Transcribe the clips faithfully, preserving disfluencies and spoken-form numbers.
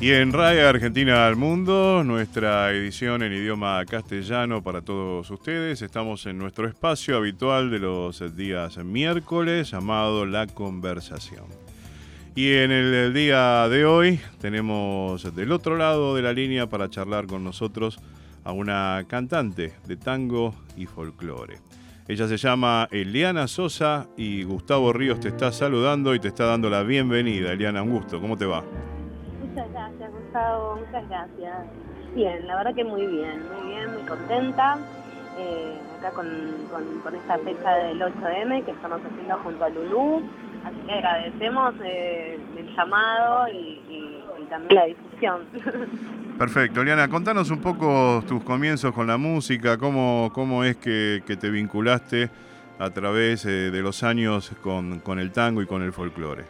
Y en Radio Argentina al Mundo, nuestra edición en idioma castellano para todos ustedes. Estamos en nuestro espacio habitual de los días miércoles, llamado La Conversación. Y en el día de hoy tenemos del otro lado de la línea para charlar con nosotros a una cantante de tango y folclore. Ella se llama Eliana Sosa y Gustavo Ríos te está saludando y te está dando la bienvenida. Eliana, un gusto. ¿Cómo te va? Muchas gracias, Gustavo. Muchas gracias. Bien, la verdad que muy bien, muy bien, muy contenta. Eh, acá con, con, con esta fecha del ocho eme que estamos haciendo junto a Lulú. Así que agradecemos eh, el llamado y, y, y también la difusión. Perfecto. Eliana, contanos un poco tus comienzos con la música, cómo, cómo es que, que te vinculaste a través eh, de los años con, con el tango y con el folclore.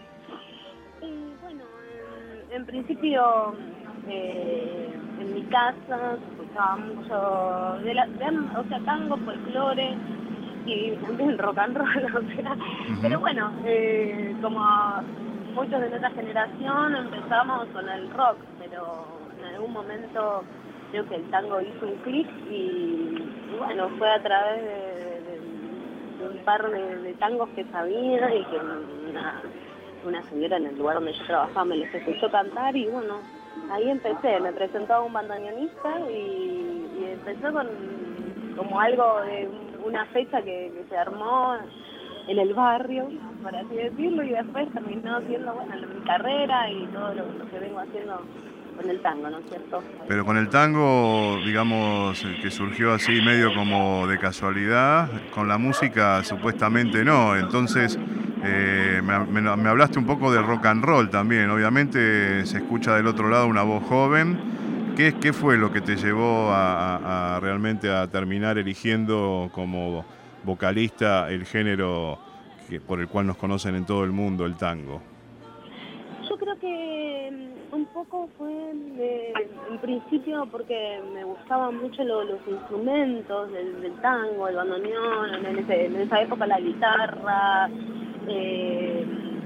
Y bueno, en, en principio eh, en mi casa se escuchaba mucho de la, de, o sea, tango, folclore y también rock and roll, o sea, uh-huh. Pero bueno, eh, como muchos de nuestra generación empezamos con el rock, pero en algún momento creo que el tango hizo un clic y, y bueno, fue a través de, de, de un par de, de tangos que sabía y que una, una señora en el lugar donde yo trabajaba me les escuchó cantar y bueno, ahí empecé, me presentó a un bandoneonista y, y empezó con como algo de una fecha que, que se armó en el barrio, por así decirlo, y después terminó siendo, bueno, mi carrera y todo lo, lo que vengo haciendo con el tango, ¿no es cierto? Pero con el tango, digamos, que surgió así medio como de casualidad, con la música supuestamente no, entonces eh, me, me, me hablaste un poco de rock and roll también, obviamente se escucha del otro lado una voz joven. ¿Qué, qué fue lo que te llevó a, a, a realmente a terminar eligiendo como vocalista el género que, por el cual nos conocen en todo el mundo, el tango? Yo creo que un poco fue de, en principio porque me gustaban mucho lo, los instrumentos del, del tango, el bandoneón, en, ese, en esa época la guitarra, eh,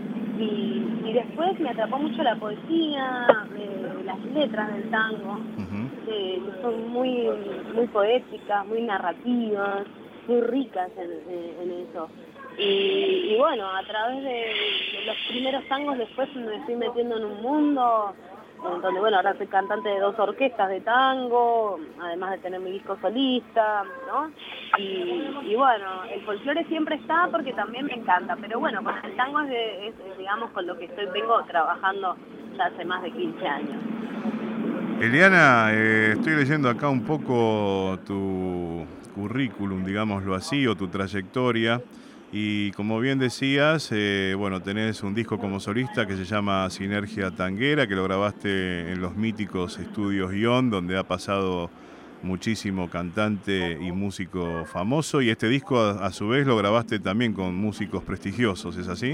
y, y después me atrapó mucho la poesía, eh, las letras del tango, uh-huh. que, que son muy, muy poéticas, muy narrativas, muy ricas en, en, en eso. Y, y bueno, a través de, de los primeros tangos después me fui metiendo en un mundo en donde, bueno, ahora soy cantante de dos orquestas de tango, además de tener mi disco solista, ¿no? Y, y bueno, el folclore siempre está porque también me encanta, pero bueno, con el tango es, de, es digamos, con lo que estoy vengo trabajando ya hace más de quince años. Eliana, eh, estoy leyendo acá un poco tu currículum, digámoslo así, o tu trayectoria. Y como bien decías, eh, bueno, tenés un disco como solista que se llama Sinergia Tanguera, que lo grabaste en los míticos estudios Ion, donde ha pasado muchísimo cantante y músico famoso. Y este disco, a, a su vez, lo grabaste también con músicos prestigiosos, ¿es así?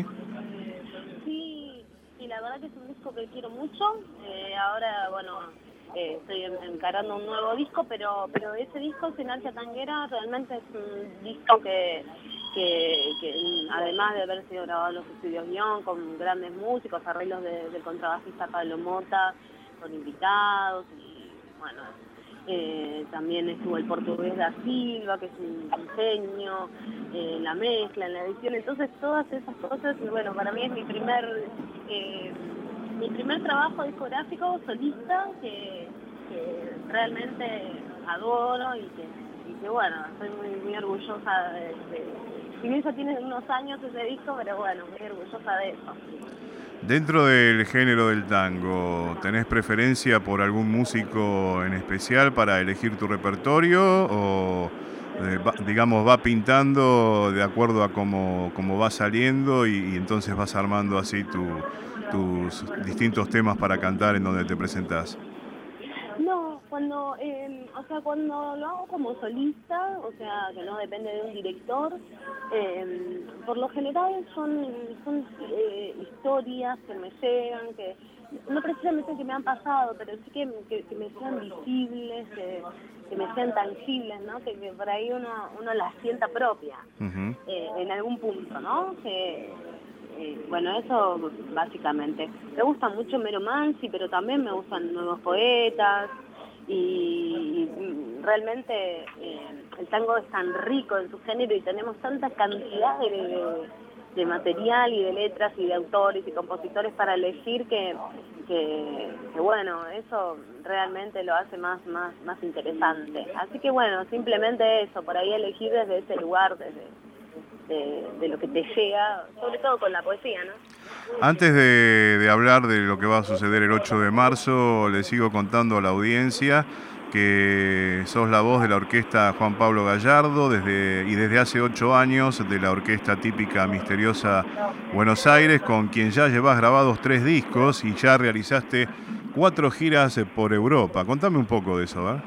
Sí, y la verdad que es un disco que quiero mucho. Eh, ahora, bueno, eh, estoy encarando un nuevo disco, pero pero ese disco, Sinergia Tanguera, realmente es un disco que... Que, que además de haber sido grabado en los estudios Guión con grandes músicos, arreglos de, del contrabajista Pablo Mota, con invitados, y bueno, eh, también estuvo el portugués da Silva, que es un genio, eh, en la mezcla, en la edición, entonces todas esas cosas, bueno, para mí es mi primer, eh, mi primer trabajo discográfico solista que, que realmente adoro y que, y que bueno, estoy muy, muy orgullosa de, de si bien ya tiene unos años ese disco, pero bueno, muy orgullosa de eso. Dentro del género del tango, ¿tenés preferencia por algún músico en especial para elegir tu repertorio o, eh, va, digamos, va pintando de acuerdo a cómo, cómo va saliendo y, y entonces vas armando así tu, tus distintos temas para cantar en donde te presentás? No, cuando, eh, o sea, cuando lo hago como solista, o sea, que no depende de un director, eh, por lo general son, son eh, historias que me llegan, que no precisamente que me han pasado, pero sí que, que, que me sean visibles, que, que me sean tangibles, ¿no? Que, que por ahí uno, uno las sienta propia, uh-huh. eh, en algún punto, ¿no? Que, eh, bueno, eso básicamente. Me gusta mucho Mero Mansi, pero también me gustan nuevos poetas. Y, y realmente eh, el tango es tan rico en su género y tenemos tanta cantidad de, de, de material y de letras y de autores y compositores para elegir que, que, que bueno, eso realmente lo hace más, más, más interesante. Así que bueno, simplemente eso, por ahí elegir desde ese lugar, desde de, de lo que te llega, sobre todo con la poesía, ¿no? Antes de, de hablar de lo que va a suceder el ocho de marzo, le sigo contando a la audiencia que sos la voz de la orquesta Juan Pablo Gallardo desde, y desde hace ocho años de la orquesta típica misteriosa Buenos Aires, con quien ya llevas grabados tres discos y ya realizaste cuatro giras por Europa. Contame un poco de eso, ¿verdad?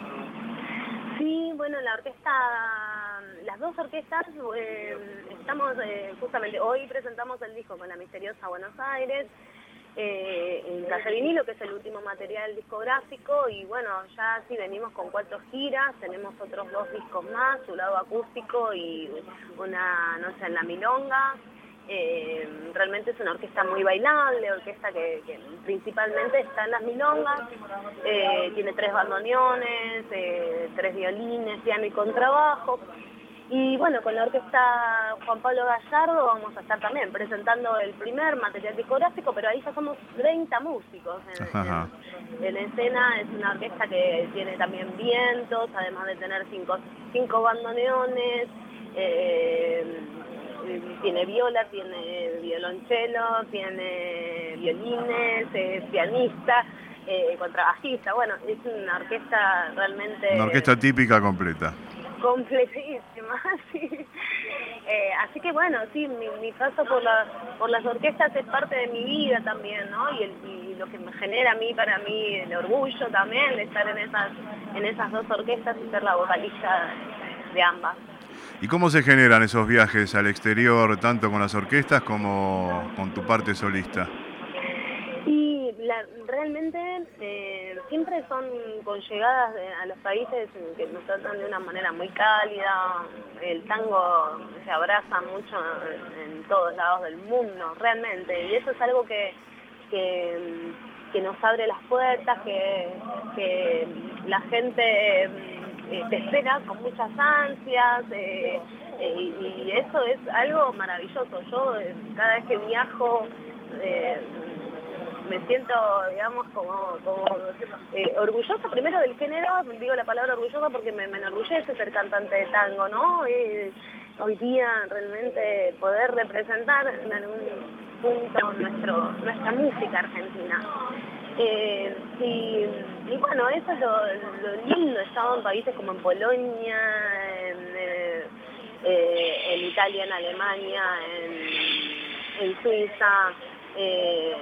Sí, bueno, la orquesta, las dos orquestas, eh, estamos eh, justamente, hoy presentamos el disco con la misteriosa Buenos Aires, eh, en Calle Vinilo, que es el último material discográfico, y bueno, ya sí venimos con cuatro giras, tenemos otros dos discos más, su lado acústico y una noche en la milonga. Eh, realmente es una orquesta muy bailable, orquesta que, que principalmente está en las milongas, eh, tiene tres bandoneones, eh, tres violines, piano y contrabajo. Y bueno, con la orquesta Juan Pablo Gallardo vamos a estar también presentando el primer material discográfico, pero ahí ya somos treinta músicos en, en, en escena. Es una orquesta que tiene también vientos, además de tener cinco, cinco bandoneones, eh, tiene viola, tiene violonchelo, tiene violines, es pianista, eh, contrabajista. Bueno, es una orquesta realmente... Una orquesta típica completa. Completísima, sí. Eh, así que bueno, sí, mi, mi paso por, la, por las orquestas es parte de mi vida también, ¿no? Y, el, y lo que me genera a mí, para mí, el orgullo también de estar en esas, en esas dos orquestas y ser la vocalista de ambas. ¿Y cómo se generan esos viajes al exterior, tanto con las orquestas como con tu parte solista? Y la, realmente eh, siempre son con llegadas de, a los países que nos tratan de una manera muy cálida. El tango se abraza mucho en, en todos lados del mundo, realmente, y eso es algo que, que, que nos abre las puertas, que, que la gente eh, te espera con muchas ansias, eh, eh, y, y eso es algo maravilloso. Yo eh, cada vez que viajo eh, me siento, digamos, como, como eh, orgullosa primero del género. Digo la palabra orgullosa porque me, me enorgullece ser cantante de tango, ¿no? Y hoy día realmente poder representar en algún punto nuestro, nuestra música argentina. Eh, y, y bueno, eso es lo, lo lindo. He estado en países como en Polonia, en, eh, eh, en Italia, en Alemania, en, en Suiza, eh,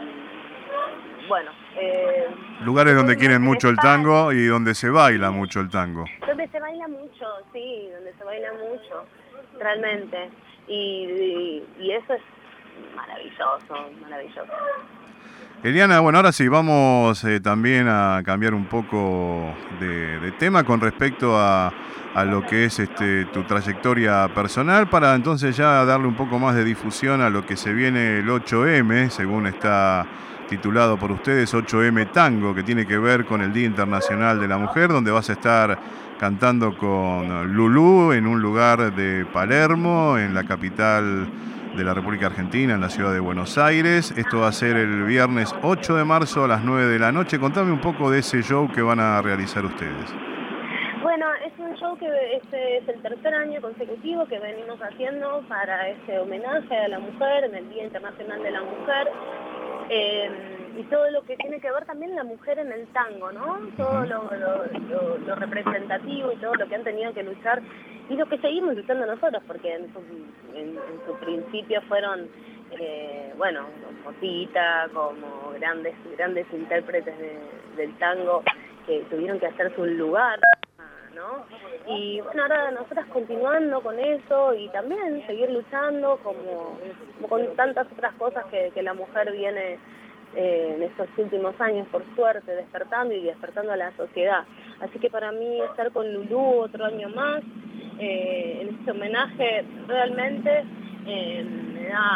bueno, eh, lugares donde quieren mucho el tango y donde se baila mucho el tango. Donde se baila mucho, sí, donde se baila mucho, realmente. Y, y, y eso es maravilloso, maravilloso. Eliana, bueno, ahora sí, vamos eh, también a cambiar un poco de, de tema con respecto a, a lo que es este, tu trayectoria personal, para entonces ya darle un poco más de difusión a lo que se viene el ocho eme, según está titulado por ustedes, ocho eme Tango, que tiene que ver con el Día Internacional de la Mujer, donde vas a estar cantando con Lulú en un lugar de Palermo, en la capital de la República Argentina, en la ciudad de Buenos Aires. Esto va a ser el viernes ocho de marzo a las nueve de la noche. Contame un poco de ese show que van a realizar ustedes. Bueno, es un show que este es el tercer año consecutivo que venimos haciendo para este homenaje a la mujer en el Día Internacional de la Mujer. Eh, y todo lo que tiene que ver también la mujer en el tango, ¿no? Todo lo, lo, lo, lo representativo y todo lo que han tenido que luchar y lo que seguimos luchando nosotros, porque en su, en, en su principio fueron, eh, bueno, como Tita, como grandes grandes intérpretes de, del tango que tuvieron que hacerse un lugar, ¿no? Y bueno, ahora nosotras continuando con eso y también seguir luchando como, como con tantas otras cosas que, que la mujer viene eh, en estos últimos años, por suerte, despertando y despertando a la sociedad. Así que para mí estar con Lulú otro año más, eh, en este homenaje realmente eh, me da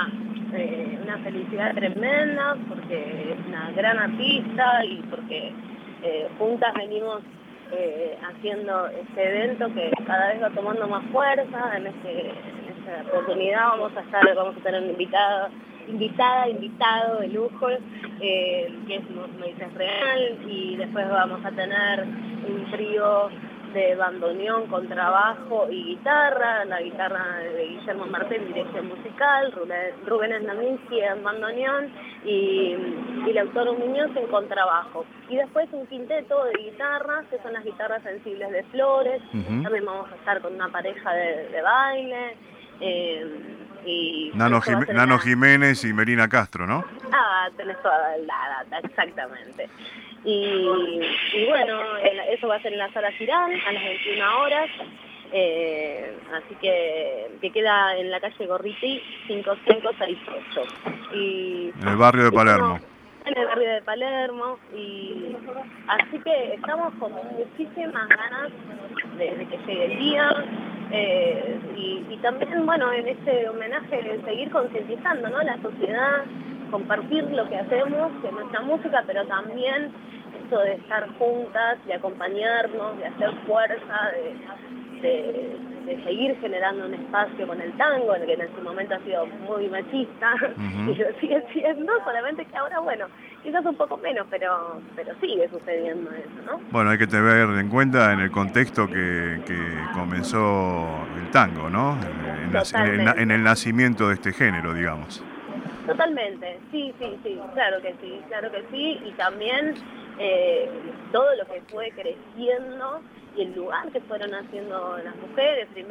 eh, una felicidad tremenda porque es una gran artista y porque eh, juntas venimos eh, haciendo este evento que cada vez va tomando más fuerza. En, este, en esta oportunidad vamos a estar, vamos a tener un invitado, invitada, invitado de lujo, eh, que es Moisés Real, y después vamos a tener un trío de bandoneón con trabajo y guitarra, la guitarra de Guillermo Martel, dirección musical, Rubén Esnaminski en bandoneón y, y Lautaro Muñoz en contrabajo. Y después un quinteto de guitarras, que son las guitarras sensibles de Flores. Uh-huh. También vamos a estar con una pareja de, de baile. Eh, y Nano, Jim- Nano Jiménez y Melina Castro, ¿no? Ah, tenés toda la data, exactamente. Y, y bueno, eso va a ser en la Sala Girán a las veintiuna horas, eh, así que, que queda en la calle Gorriti cinco cinco seis ocho. Y, en el barrio de Palermo. Y, en el barrio de Palermo, y así que estamos con muchísimas ganas de, de que llegue el día. Eh, y, y también, bueno, en este homenaje seguir concientizando, ¿no?, la sociedad, compartir lo que hacemos, que es nuestra música, pero también esto de estar juntas, de acompañarnos, de hacer fuerza, de, de, de seguir generando un espacio con el tango, que en su momento ha sido muy machista, uh-huh. y lo sigue siendo, solamente que ahora, bueno, quizás un poco menos, pero pero sigue sucediendo eso, ¿no? Bueno, hay que tener en cuenta en el contexto que, que comenzó el tango, ¿no? En, en, el, en el nacimiento de este género, digamos. Totalmente, sí, sí, sí, claro que sí, claro que sí, y también eh, todo lo que fue creciendo y el lugar que fueron haciendo las mujeres en,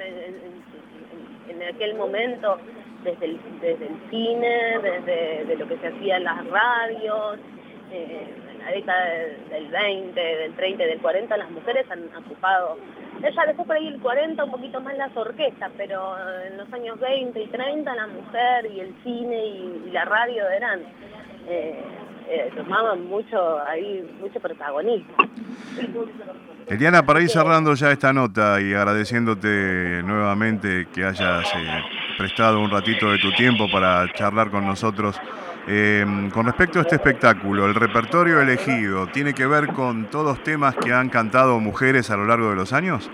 en, en aquel momento, desde el, desde el cine, desde de lo que se hacía en las radios, eh, en la década del veinte, del treinta y del cuarenta, las mujeres han ocupado. Ella dejó por ahí el cuarenta un poquito más las orquestas, pero en los años veinte y treinta la mujer y el cine y, y la radio eran eh, eh, tomaban mucho ahí mucho protagonismo. Eliana, para ir cerrando ya esta nota y agradeciéndote nuevamente que hayas eh, prestado un ratito de tu tiempo para charlar con nosotros, eh, con respecto a este espectáculo, ¿el repertorio elegido tiene que ver con todos temas que han cantado mujeres a lo largo de los años?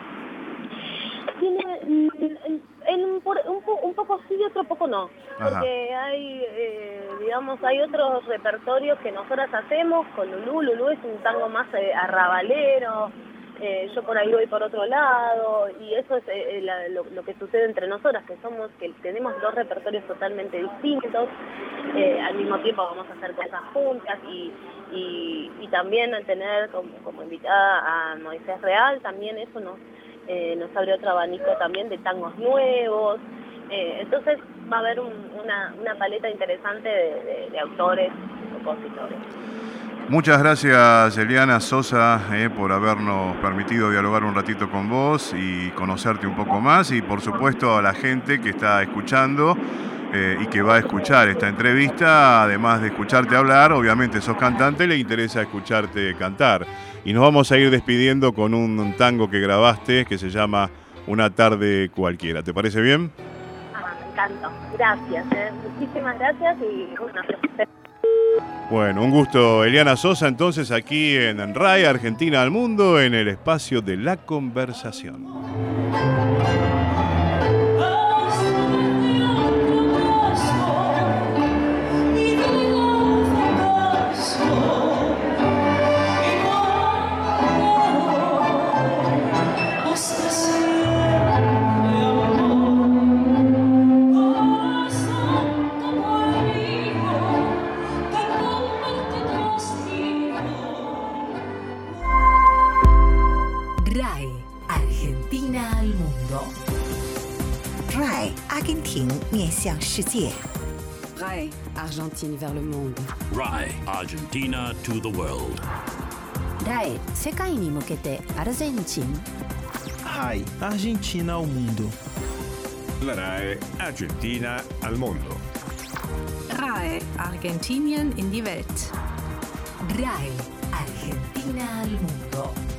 Tiene en, en un, un, un poco sí y otro poco no. Ajá. Porque hay, eh, digamos, hay otros repertorios que nosotras hacemos con Lulú. Lulú es un tango más eh, arrabalero. Eh, yo por ahí voy por otro lado, y eso es eh, la, lo, lo que sucede entre nosotras, que somos que tenemos dos repertorios totalmente distintos. Eh, al mismo tiempo vamos a hacer cosas juntas, y, y, y también al tener como, como invitada a Moisés Real, también eso nos, eh, nos abre otro abanico también de tangos nuevos. Eh, entonces va a haber un, una, una paleta interesante de, de, de autores y compositores. Muchas gracias, Eliana Sosa, eh, por habernos permitido dialogar un ratito con vos y conocerte un poco más, y por supuesto a la gente que está escuchando eh, y que va a escuchar esta entrevista, además de escucharte hablar, obviamente sos cantante, le interesa escucharte cantar. Y nos vamos a ir despidiendo con un tango que grabaste que se llama Una tarde cualquiera. ¿Te parece bien? Ah, me encanta. Gracias, eh. muchísimas gracias y bueno, Bueno, un gusto, Eliana Sosa, entonces aquí en R A I Argentina al Mundo, en el espacio de la conversación. R A I Argentina al Mundo. R A I 阿根廷面向世界。 R A I Argentine vers le monde. R A I Argentina to the world. R A I 世界に向けてアルゼンチン。 R A I Argentina al mundo. La R A I Argentina al mundo. R A I Argentinien in die Welt. R A I Argentina al Mundo.